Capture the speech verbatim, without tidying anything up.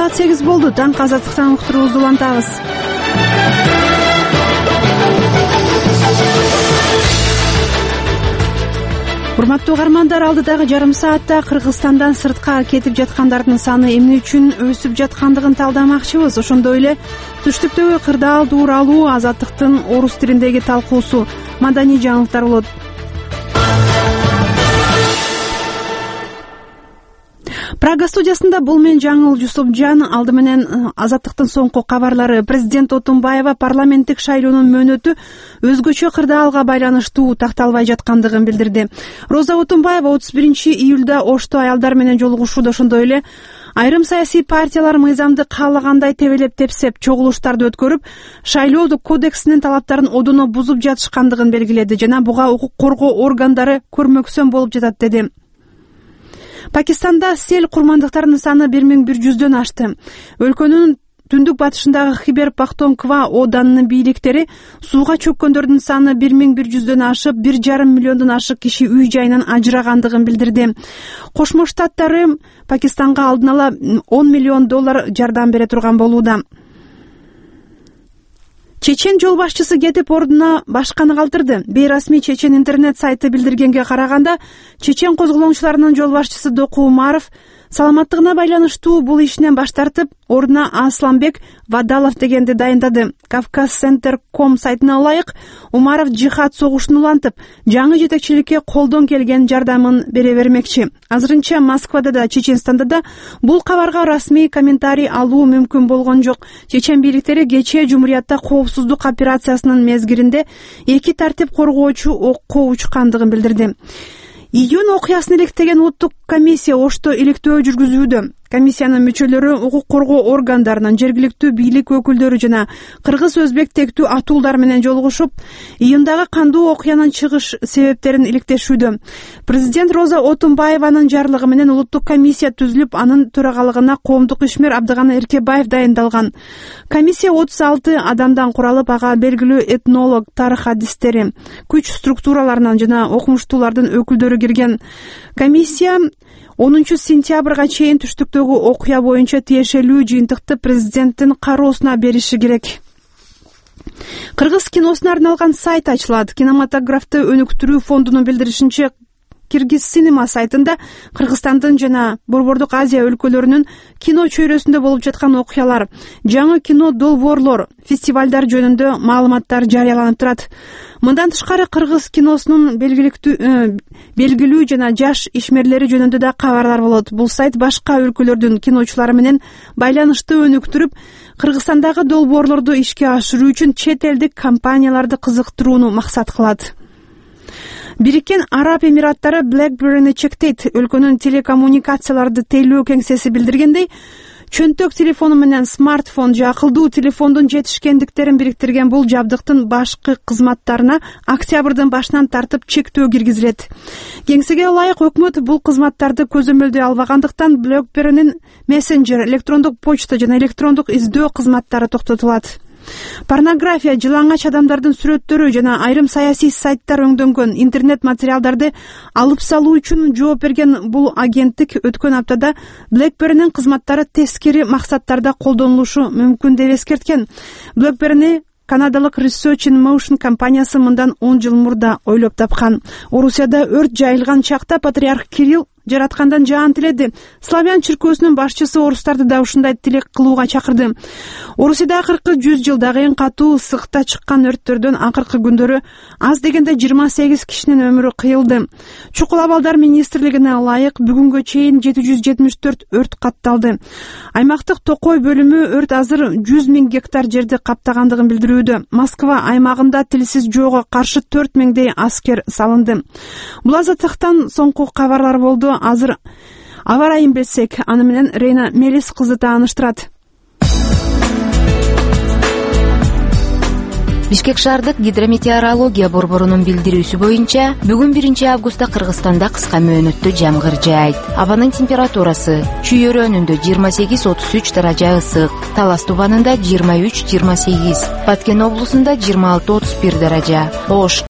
саат сегиз болду. Таңкы азаттыктан уктуруубузду улантабыз. Урматтуу угармандар, алдыдагы жарым саатта Кыргызстандан сыртка кетип жаткандардын саны эмне үчүн өсүп жаткандыгын талдамакчыбыз. Ошондой эле түштүктөгү кырдаал тууралуу азаттыктын орус тилиндеги талкуусу, маданий жаңылыктар болот. Прага студиясында бул мен Жаңыл Жусупжан. Алды менен азаттыктын соңку кабарлары. Президент Отунбаева парламенттик шайлоонун мөөнөтү өзгөчө кырдаалга байланыштуу такталбай жаткандыгын билдирди. Роза Отунбаева отуз биринчи июлда Ошто аялдар менен жолугушууда, ошондой эле айрым саясий партиялар мыйзамды каалагандай тебелеп-тепсеп чогулуштарды өткөрүп, шайлоо кодексинин талаптарын одоно бузуп жатышкандыгын белгиледи жана буга укук коргоо органдары көрмөксөн болуп жатат деди. Пакистанда сел курмандыктарынын саны бир миң бир жүздөн ашты. Өлкөнүн түндүк батышындагы Хибер Пахтунква оданынын бийликтери сууга чөккөндөрдүн саны бир миң бир жүздөн ашып, бир жарым миллиондон ашык киши үй жайынан ажырагандыгын билдирди. Кошмо Штаттары Пакистанга алдын ала он миллион доллар жардам бере турган болууда. Чечен жол башчысы кетип, ордуна башканы калтырды. Бейрасмий Чечен интернет сайты билдиргенге караганда, Чечен козголоңчуларынын жол башчысы Доку Умаров саламаттыгына байланыштуу бул ишинен баш тартып, ордуна Асланбек Вадалов дегенди дайындады. Кавказ Центр ком сайтына ылайык, Умаров жихад согушун улантып, жаңы жетекчиликке колдон келген жардамын бере бермекчи. Азырынча Москвада да, Чеченстанда да бул кабарга расмий комментарий алуу мүмкүн болгон жок. Чечен бийликтери кечээ Жумуриятта коопсуздук операциясынын мезгилинде эки тартип коргоочу окко учкандыгын билдирди. Июнь окуясын иликтеген улуттук комиссия Ошто иликтөө жүргүзүүдө. Комиссиянын мүчөлөрү укук коргоо органдарынын, жергиликтүү бийлик өкүлдөрү жана кыргыз-өзбек тектүү атуулдар менен жолугушуп, июндагы кандуу окуянын чыгыш себептерин иликтешүүдө. Президент Роза Отунбаеванын жарлыгы менен улуттук комиссия түзүлүп, анын төрагалыгына коомдук ишмер Абдыган Эркебаев дайындалган. Комиссия отуз алты адамдан куралып, ага белгилүү этнолог, тарых адистери, күч структураларынан жана окумуштуулардын өкүлдөрү кирген. Комиссия онунчу сентябрга чейин түштүктөгү окуя боюнча тиешелүү жыйынтыкты президенттин кароосуна бериши керек. Кыргыз киносуна арналган сайт ачылат. Кинематографты өнүктүрүү фондунун билдиришинче, Киргиз Синема сайтында Кыргызстандын жана Борбордук Азия өлкөлөрүнүн кино чөйрөсүндө болуп жаткан окуялар, жаңы кино долбоорлор, фестивалдар жөнүндө маалыматтар жарыяланып турат. Мындан тышкары Кыргыз киносунун белгиликтүү белгилүү жана жаш ишмерлери жөнүндө да кабарлар болот. Бул сайт башка өлкөлөрдүн киночулары менен байланышты өнүктүрүп, Кыргызстандагы долбоорлорду ишке ашыруу үчүн чет элдик компанияларды кызыктырууну максат кылат. Бириккен Араб Эмираттары BlackBerry'ни чектейт. Өлкөнүн телекоммуникацияларды тейлөө кеңсеси билдиргендей, чөнтөк телефону менен смартфон же акылдуу телефондун жетишкендиктерин бириктирген бул жабдыктын башкы кызматтарына октябрдын башынан тартып чектөө киргизилет. Кеңсеге ылайык өкмөт бул кызматтарды көзөмөлдөй албагандыктан BlackBerry'нин мессенджер, электрондук почта жана электрондук издөө кызматтары токтотулат. Порнография, жылаңач адамдардын сүрөттөрү жана айрым саясий сайттар өңдөнгөн интернет материалдарды алып салуу үчүн жооп берген бул агенттик өткөн аптада BlackBerry'нин кызматтары тескери максаттарда колдонулушу мүмкүн деп эскерткен. BlackBerry'ни канадалык Research in Motion компаниясы мындан он жыл мурда ойлоп тапкан. Орусияда өрт жайылган чакта патриарх Кирилл жараткандан жаан тиледи. Славян чиркөөсүнүн башчысы орустарды да ушундай тилек кылууга чакырды. Орусияда акыркы жүз жылдагы эң катуу ысыкта чыккан өрттөрдөн акыркы күндөрү аз дегенде жыйырма сегиз кишинин өмүрү кыйылды. Чукул абалдар министрлигине ылайык бүгүнгө чейин жети жүз жетимиш төрт өрт катталды. Аймактык токой бөлүмү өрт азыр жүз миң гектар жерди каптагандыгын билдирүүдө. Москва аймагында тилсиз жоого каршы төрт миңдей аскер салынды. Бул азаттыктан соңку кабарлар болду. Азыр аба ырайын билсек, аны менен Рейна Мелис кызы тааныштырат. Бишкек шаардык гидрометеорология борборунун билдирүүсү боюнча, бүгүн биринчи августта Кыргызстанда кыска мөөнөттүү жамгыр жаайт. Абанын температурасы Чүйөрөнүндө жыйырма сегиз отуз үч даража ысык, Талас тубанында жыйырма үч жыйырма сегиз, Баткен облусунда жыйырма алты отуз бир даража, Ош